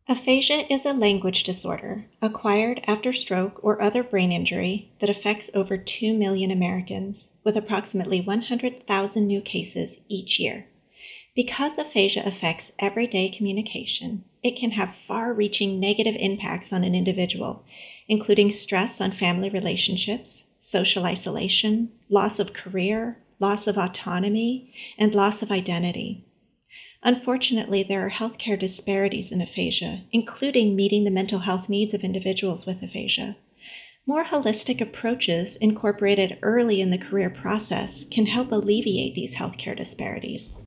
Aphasia is a language disorder acquired after stroke or other brain injury that affects over 2 million Americans, with approximately 100,000 new cases each year. Because aphasia affects everyday communication, it can have far-reaching negative impacts on an individual, including stress on family relationships, social isolation, loss of career, loss of autonomy, and loss of identity. Unfortunately, there are healthcare disparities in aphasia, including meeting the mental health needs of individuals with aphasia. More holistic approaches incorporated early in the career process can help alleviate these healthcare disparities.